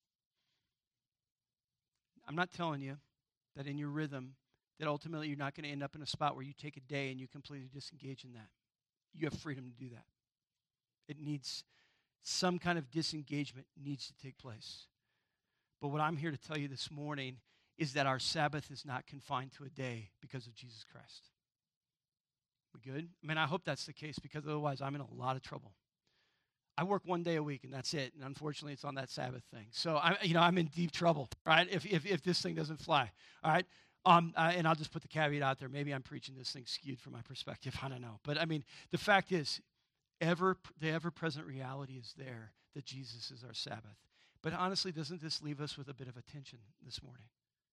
A: I'm not telling you that in your rhythm that ultimately you're not going to end up in a spot where you take a day and you completely disengage in that. You have freedom to do that. It needs some kind of disengagement needs to take place. But what I'm here to tell you this morning is that our Sabbath is not confined to a day because of Jesus Christ. We good? I mean, I hope that's the case, because otherwise I'm in a lot of trouble. I work one day a week, and that's it. And unfortunately, it's on that Sabbath thing. So I'm in deep trouble, right? If this thing doesn't fly, all right. And I'll just put the caveat out there. Maybe I'm preaching this thing skewed from my perspective. I don't know. But I mean, the fact is, the ever-present reality is there that Jesus is our Sabbath. But honestly, doesn't this leave us with a bit of a tension this morning?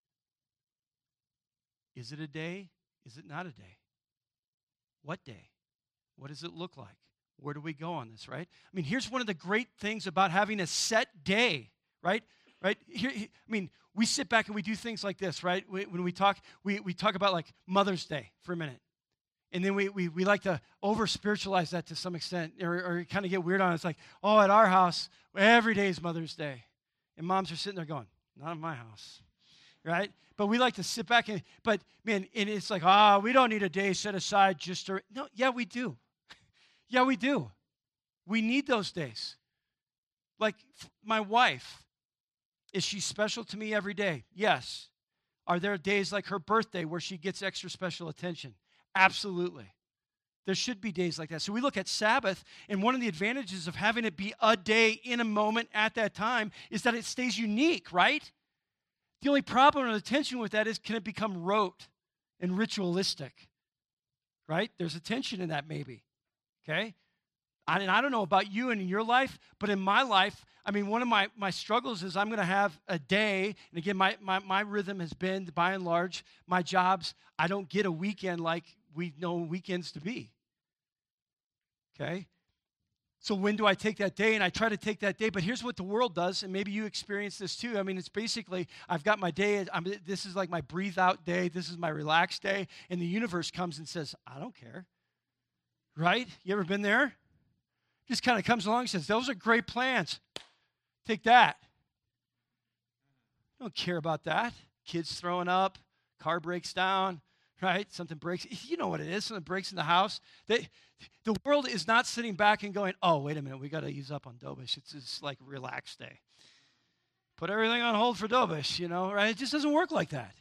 A: Is it a day? Is it not a day? What day? What does it look like? Where do we go on this, right? I mean, here's one of the great things about having a set day, right? Here, I mean, we sit back and we do things like this, right? When we talk about like Mother's Day for a minute. And then we like to over-spiritualize that to some extent, or kind of get weird on it. It's like, oh, at our house, every day is Mother's Day. And moms are sitting there going, not in my house, right? But we like to sit back but man, and it's like, we don't need a day set aside just to, no, yeah, we do. Yeah, we do. We need those days. Like my wife, is she special to me every day? Yes. Are there days like her birthday where she gets extra special attention? Absolutely. There should be days like that. So we look at Sabbath, and one of the advantages of having it be a day in a moment at that time is that it stays unique, right? The only problem or the tension with that is, can it become rote and ritualistic, right? There's a tension in that maybe, okay? And I don't know about you and in your life, but in my life, I mean, one of my struggles is I'm going to have a day, and again, my rhythm has been, by and large, my jobs, I don't get a weekend like we know weekends to be, okay? So when do I take that day? And I try to take that day, but here's what the world does, and maybe you experience this too. I mean, it's basically, I've got my day, this is like my breathe out day, this is my relaxed day, and the universe comes and says, I don't care, right? You ever been there? Just kind of comes along and says, those are great plans. Take that. I don't care about that. Kids throwing up, car breaks down, right? Something breaks. You know what it is. Something breaks in the house. The world is not sitting back and going, oh, wait a minute, we got to use up on Dobish. It's like a relaxed day. Put everything on hold for Dobish, right? It just doesn't work like that.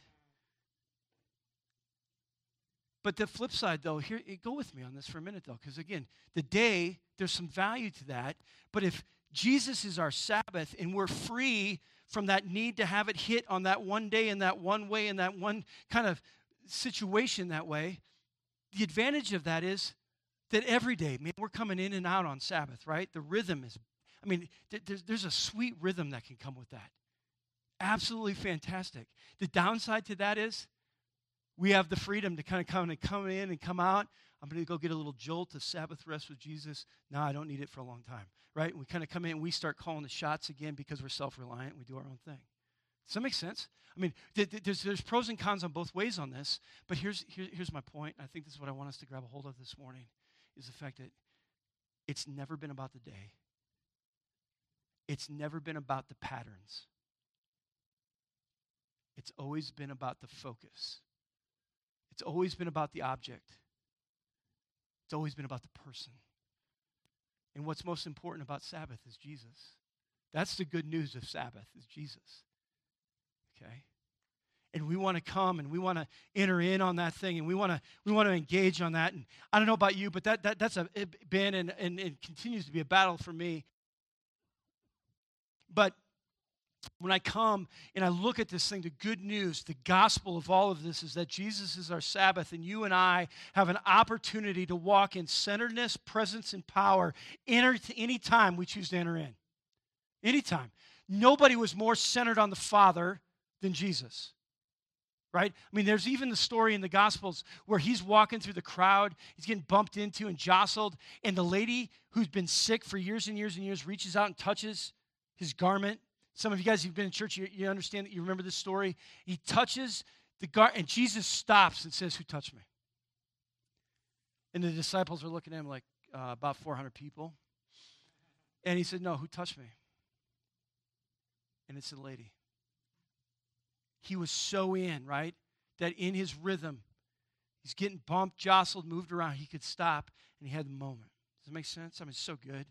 A: But the flip side, though, here, go with me on this for a minute, though, because, again, the day, there's some value to that. But if Jesus is our Sabbath and we're free from that need to have it hit on that one day in that one way in that one kind of situation that way, the advantage of that is that every day, man, we're coming in and out on Sabbath, right? The rhythm is, I mean, there's a sweet rhythm that can come with that. Absolutely fantastic. The downside to that is, we have the freedom to kind of come in and come out. I'm going to go get a little jolt of Sabbath rest with Jesus. No, I don't need it for a long time, right? We kind of come in and we start calling the shots again because we're self-reliant. We do our own thing. Does that make sense? I mean, there's pros and cons on both ways on this, but here's my point. I think this is what I want us to grab a hold of this morning, is the fact that it's never been about the day. It's never been about the patterns. It's always been about the focus. It's always been about the object. It's always been about the person. And what's most important about Sabbath is Jesus. That's the good news of Sabbath, is Jesus. Okay? And we want to come and we want to enter in on that thing, and we want to engage on that. And I don't know about you, but that's been and continues to be a battle for me. But when I come and I look at this thing, the good news, the gospel of all of this is that Jesus is our Sabbath, and you and I have an opportunity to walk in centeredness, presence, and power any time we choose to enter in. Anytime. Nobody was more centered on the Father than Jesus. Right? I mean, there's even the story in the Gospels where he's walking through the crowd, he's getting bumped into and jostled, and the lady who's been sick for years and years and years reaches out and touches his garment. Some of you guys who've been in church, you understand that, you remember this story. He touches the garment, and Jesus stops and says, who touched me? And the disciples are looking at him like, about 400 people. And he said, no, who touched me? And it's the lady. He was so in, right, that in his rhythm, he's getting bumped, jostled, moved around. He could stop, and he had the moment. Does that make sense? I mean, it's so good.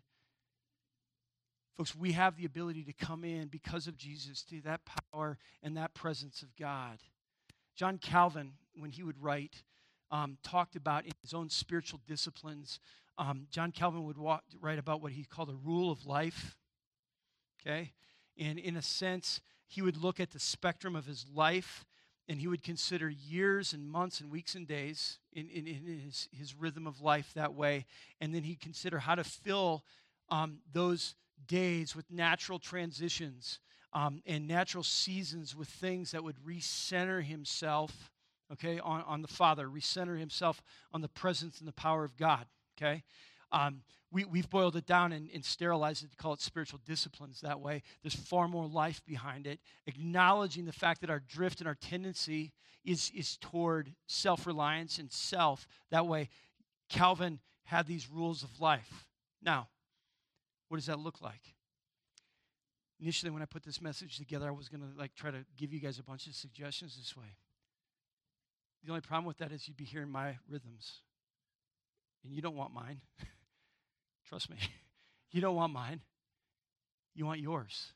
A: Folks, we have the ability to come in because of Jesus to that power and that presence of God. John Calvin, when he would write, talked about in his own spiritual disciplines, John Calvin would write about what he called a rule of life, okay? And in a sense, he would look at the spectrum of his life, and he would consider years and months and weeks and days in his rhythm of life that way, and then he'd consider how to fill those days with natural transitions and natural seasons with things that would recenter himself, okay, on the Father, recenter himself on the presence and the power of God, okay? We've boiled it down and sterilized it to call it spiritual disciplines that way. There's far more life behind it, acknowledging the fact that our drift and our tendency is toward self-reliance and self. That way, Calvin had these rules of life. Now, what does that look like? Initially, when I put this message together, I was going to try to give you guys a bunch of suggestions this way. The only problem with that is you'd be hearing my rhythms. And you don't want mine. Trust me. You don't want mine. You want yours.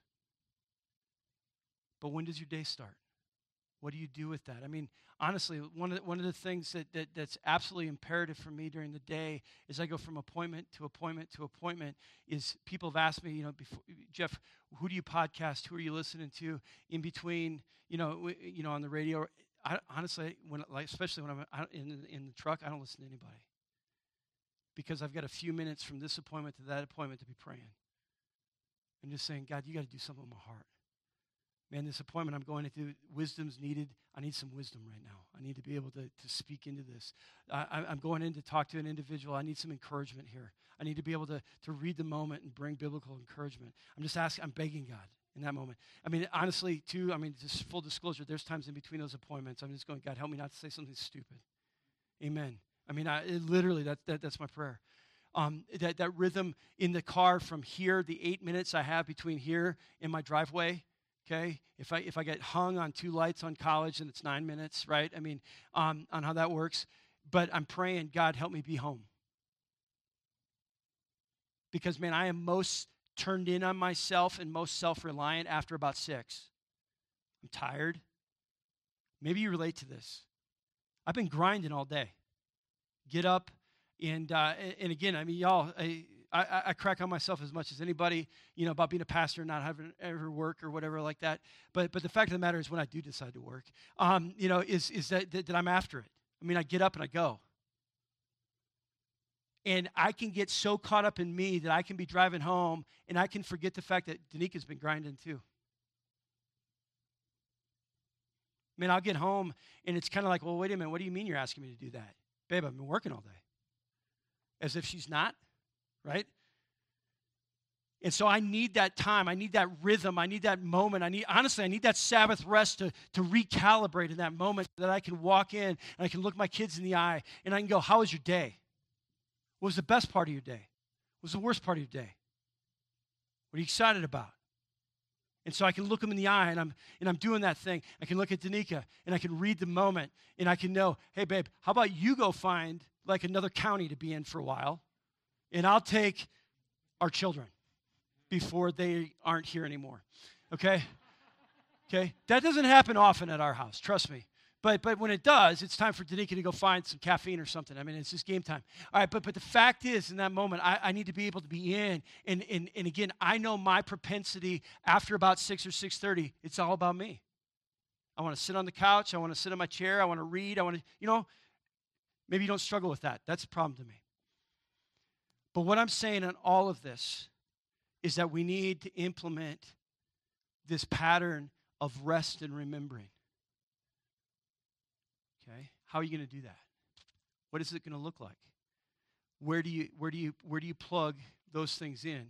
A: But when does your day start? What do you do with that? I mean, honestly, one of the things that's absolutely imperative for me during the day is I go from appointment to appointment to appointment is people have asked me, before, Jeff, who do you podcast? Who are you listening to in between, on the radio? Honestly, especially when I'm in the truck, I don't listen to anybody because I've got a few minutes from this appointment to that appointment to be praying. I'm just saying, God, you got to do something in my heart. Man, this appointment I'm going to do, wisdom's needed. I need some wisdom right now. I need to be able to speak into this. I'm going in to talk to an individual. I need some encouragement here. I need to be able to read the moment and bring biblical encouragement. I'm just asking, I'm begging God in that moment. I mean, honestly, too, just full disclosure, there's times in between those appointments, I'm just going, God, help me not to say something stupid. Amen. I mean, literally, that's my prayer. That rhythm in the car from here, the 8 minutes I have between here and my driveway, okay? If I get hung on 2 lights on College, then it's 9 minutes, right? I mean, on how that works. But I'm praying, God, help me be home. Because, man, I am most turned in on myself and most self-reliant after about 6. I'm tired. Maybe you relate to this. I've been grinding all day. Get up, and again, I mean, y'all, I crack on myself as much as anybody, about being a pastor and not having ever work or whatever like that. But the fact of the matter is when I do decide to work, is that I'm after it. I mean, I get up and I go. And I can get so caught up in me that I can be driving home and I can forget the fact that Danika's been grinding too. I mean, I'll get home and it's kind of like, well, wait a minute, what do you mean you're asking me to do that? Babe, I've been working all day. As if she's not, right? And so I need that time. I need that rhythm. I need that moment. I need that Sabbath rest to recalibrate in that moment that I can walk in and I can look my kids in the eye and I can go, how was your day? What was the best part of your day? What was the worst part of your day? What are you excited about? And so I can look them in the eye, and I'm doing that thing. I can look at Danica, and I can read the moment, and I can know, hey, babe, how about you go find like another county to be in for a while, and I'll take our children before they aren't here anymore, okay? Okay? That doesn't happen often at our house, trust me. But when it does, it's time for Danica to go find some caffeine or something. I mean, it's just game time. All right, but the fact is, in that moment, I need to be able to be in. And again, I know my propensity after about 6 or 6:30, it's all about me. I want to sit on the couch. I want to sit in my chair. I want to read. I want to, maybe you don't struggle with that. That's a problem to me. But what I'm saying in all of this is that we need to implement this pattern of rest and remembering. Okay? How are you going to do that? What is it going to look like? Where do you plug those things in?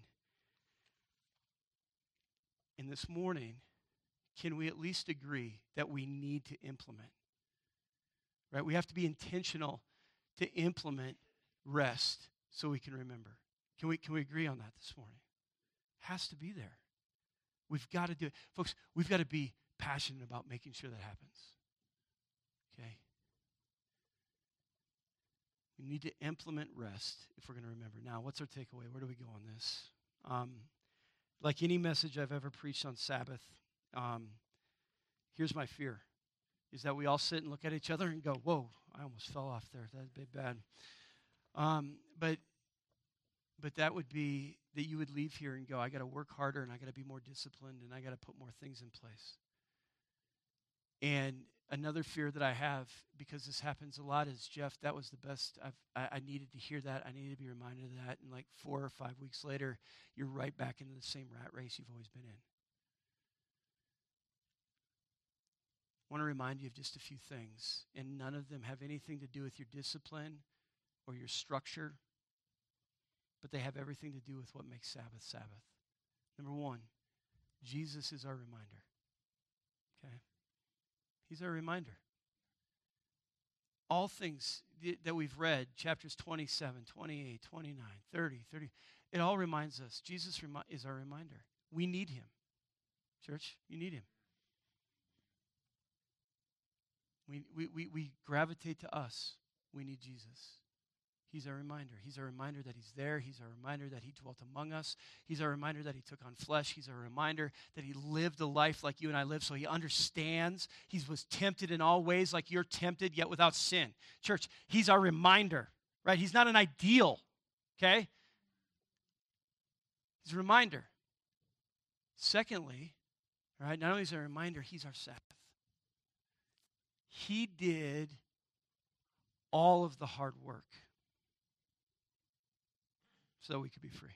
A: And this morning, can we at least agree that we need to implement? Right? We have to be intentional to implement rest so we can remember. Can we agree on that this morning? It has to be there. We've got to do it. Folks, we've got to be passionate about making sure that happens. Okay? We need to implement rest if we're going to remember. Now, what's our takeaway? Where do we go on this? Like any message I've ever preached on Sabbath, here's my fear, is that we all sit and look at each other and go, whoa, I almost fell off there. That'd be bad. But that would be that you would leave here and go, I got to work harder and I got to be more disciplined and I got to put more things in place. And another fear that I have, because this happens a lot, is, Jeff, that was the best. I needed to hear that. I needed to be reminded of that. And like 4 or 5 weeks later, you're right back into the same rat race you've always been in. I want to remind you of just a few things, and none of them have anything to do with your discipline or your structure, but they have everything to do with what makes Sabbath Sabbath. Number 1, Jesus is our reminder. Okay? He's our reminder. All things that we've read, chapters 27, 28, 29, 30, it all reminds us. Jesus is our reminder. We need him. Church, you need him. We gravitate to us. We need Jesus. He's our reminder. He's a reminder that he's there. He's a reminder that he dwelt among us. He's a reminder that he took on flesh. He's a reminder that he lived a life like you and I live, so he understands. He was tempted in all ways like you're tempted, yet without sin. Church, he's our reminder, right? He's not an ideal, okay? He's a reminder. Secondly, right, not only is he a reminder, he's our Sabbath. He did all of the hard work so we could be free.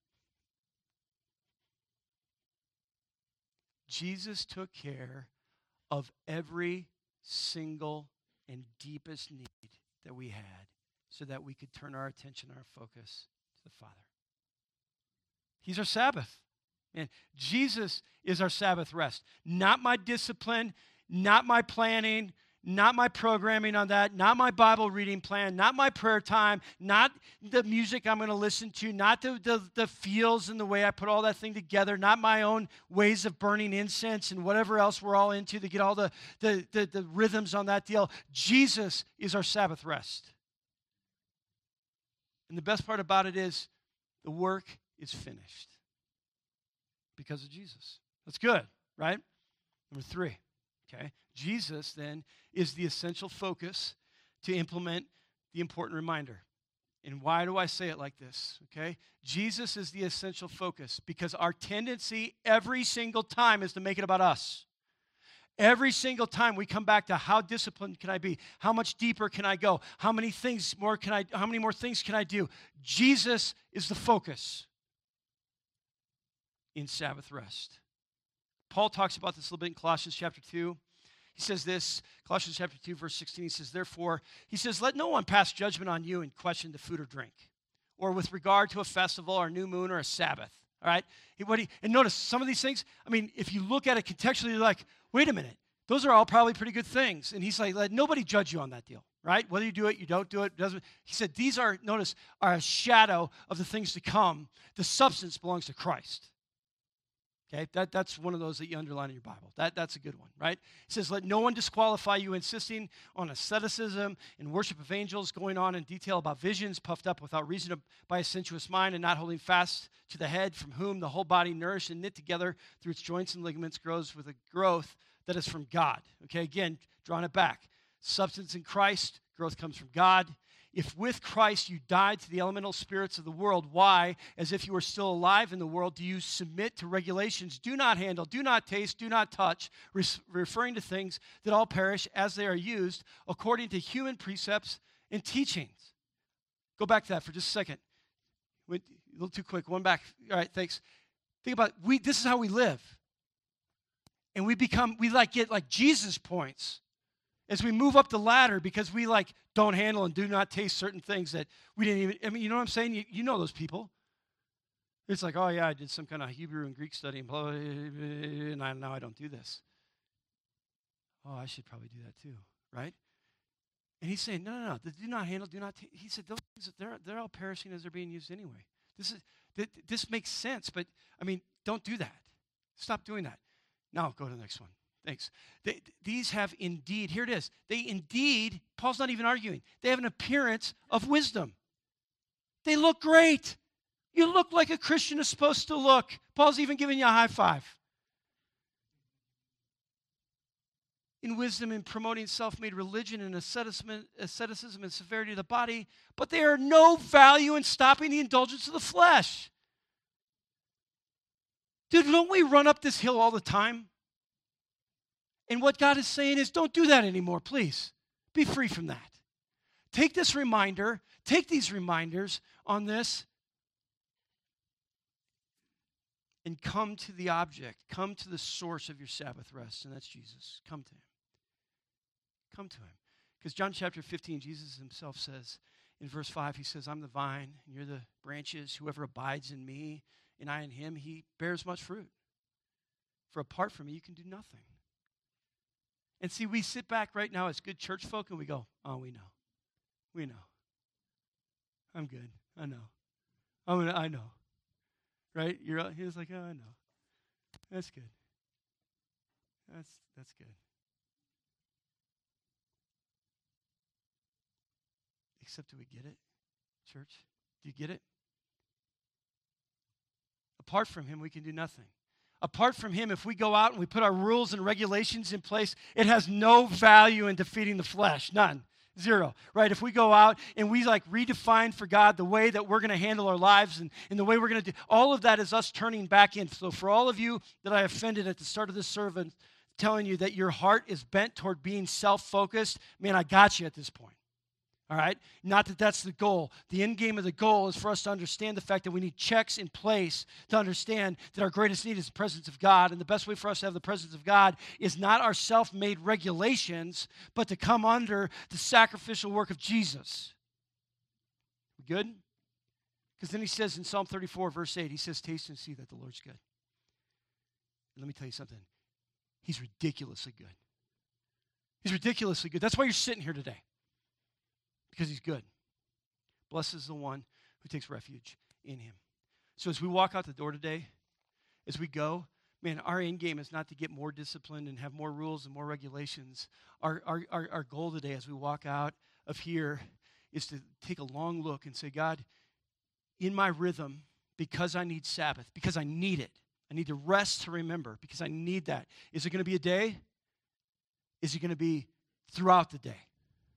A: Jesus took care of every single and deepest need that we had so that we could turn our attention, our focus to the Father. He's our Sabbath. Man, Jesus is our Sabbath rest. Not my discipline, not my planning, not my programming on that, not my Bible reading plan, not my prayer time, not the music I'm going to listen to, not the feels and the way I put all that thing together, not my own ways of burning incense and whatever else we're all into to get all the rhythms on that deal. Jesus is our Sabbath rest. And the best part about it is the work is finished because of Jesus. That's good, right? Number 3, okay? Jesus, then, is the essential focus to implement the important reminder. And why do I say it like this, okay? Jesus is the essential focus because our tendency every single time is to make it about us. Every single time we come back to how disciplined can I be? How much deeper can I go? How many more things can I do? Jesus is the focus in Sabbath rest. Paul talks about this a little bit in Colossians chapter 2. He says this, Colossians chapter 2, verse 16, he says, therefore, he says, let no one pass judgment on you in question to food or drink, or with regard to a festival or a new moon or a Sabbath, all right? And notice, some of these things, I mean, if you look at it contextually, you're like, wait a minute, those are all probably pretty good things. And he's like, let nobody judge you on that deal, right? Whether you do it, you don't do it, doesn't. He said, these are, notice, are a shadow of the things to come. The substance belongs to Christ. Okay, that's one of those that you underline in your Bible. That's a good one, right? It says, let no one disqualify you insisting on asceticism and worship of angels, going on in detail about visions, puffed up without reason by a sensuous mind, and not holding fast to the head, from whom the whole body, nourished and knit together through its joints and ligaments, grows with a growth that is from God. Okay, again, drawing it back. Substance in Christ, growth comes from God. If with Christ you died to the elemental spirits of the world, why, as if you were still alive in the world, do you submit to regulations? Do not handle, do not taste, do not touch, referring to things that all perish as they are used according to human precepts and teachings. Go back to that for just a second. Went a little too quick. One back. All right, thanks. Think about this is how we live. And we get like Jesus points as we move up the ladder because we don't handle and do not taste certain things that we didn't even, I mean, you know what I'm saying? You know those people. It's like, oh yeah, I did some kind of Hebrew and Greek study and blah, blah, blah, and now I don't do this. Oh, I should probably do that too, right? And he's saying, no, do not handle, do not taste. He said, those things, they're all perishing as they're being used anyway. This makes sense, but I mean, don't do that. Stop doing that. Now go to the next one. Thanks. These have indeed, here it is. They indeed, Paul's not even arguing, they have an appearance of wisdom. They look great. You look like a Christian is supposed to look. Paul's even giving you a high five. In wisdom, in promoting self-made religion and asceticism and severity of the body, but they are no value in stopping the indulgence of the flesh. Dude, don't we run up this hill all the time? And what God is saying is, don't do that anymore, please. Be free from that. Take this reminder, take these reminders on this, and come to the object, come to the source of your Sabbath rest, and that's Jesus. Come to him. Come to him. Because John chapter 15, Jesus himself says, in verse 5, he says, I'm the vine, and you're the branches. Whoever abides in me, and I in him, he bears much fruit. For apart from me, you can do nothing. And see, we sit back right now as good church folk and we go, oh, we know. We know. I'm good. I know. I know. Right? He was like, oh, I know. That's good. That's good. Except, do we get it, church? Do you get it? Apart from him, we can do nothing. Apart from him, if we go out and we put our rules and regulations in place, it has no value in defeating the flesh. None. Zero, right? If we go out and we redefine for God the way that we're going to handle our lives and the way we're going to do, all of that is us turning back in. So for all of you that I offended at the start of this sermon, telling you that your heart is bent toward being self-focused, man, I got you at this point. All right? Not that that's the goal. The end game of the goal is for us to understand the fact that we need checks in place to understand that our greatest need is the presence of God. And the best way for us to have the presence of God is not our self-made regulations, but to come under the sacrificial work of Jesus. We good? Because then he says in Psalm 34, verse 8, he says, taste and see that the Lord's good. And let me tell you something. He's ridiculously good. He's ridiculously good. That's why you're sitting here today. Because he's good. Blessed is the one who takes refuge in him. So as we walk out the door today, as we go, man, our end game is not to get more disciplined and have more rules and more regulations. Our goal today as we walk out of here is to take a long look and say, God, in my rhythm, because I need Sabbath, because I need it, I need to rest to remember, because I need that. Is it going to be a day? Is it going to be throughout the day?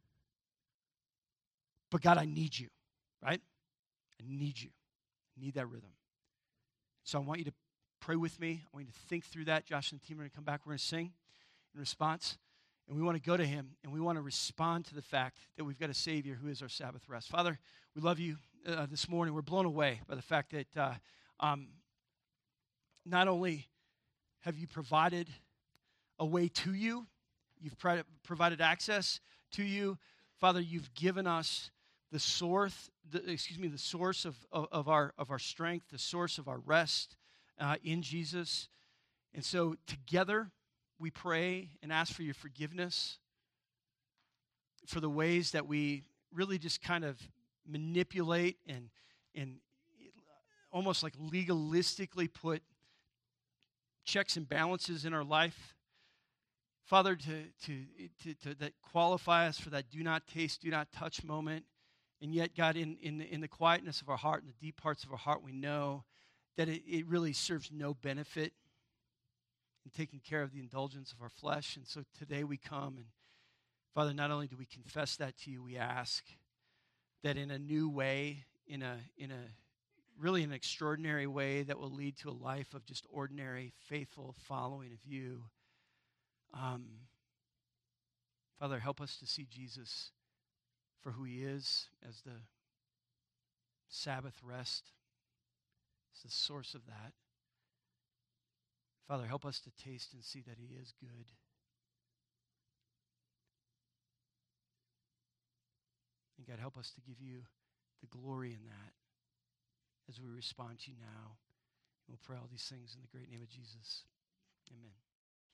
A: But God, I need you, right? I need you. I need that rhythm. So I want you to pray with me. I want you to think through that. Josh and the team are going to come back. We're going to sing in response. And we want to go to him, and we want to respond to the fact that we've got a Savior who is our Sabbath rest. Father, we love you this morning. We're blown away by the fact that not only have you provided a way to you, you've provided access to you. Father, you've given us the source of our strength, the source of our rest in Jesus. And so together we pray and ask for your forgiveness for the ways that we really just kind of manipulate and almost like legalistically put checks and balances in our life. Father, to that qualify us for that do not taste, do not touch moment. And yet, God, in the quietness of our heart, in the deep parts of our heart, we know that it really serves no benefit in taking care of the indulgence of our flesh. And so today we come, and Father, not only do we confess that to you, we ask that in a new way, in a really an extraordinary way that will lead to a life of just ordinary, faithful following of you. Father, help us to see Jesus for who he is as the Sabbath rest, as the source of that. Father, help us to taste and see that he is good. And God, help us to give you the glory in that as we respond to you now. And we'll pray all these things in the great name of Jesus. Amen.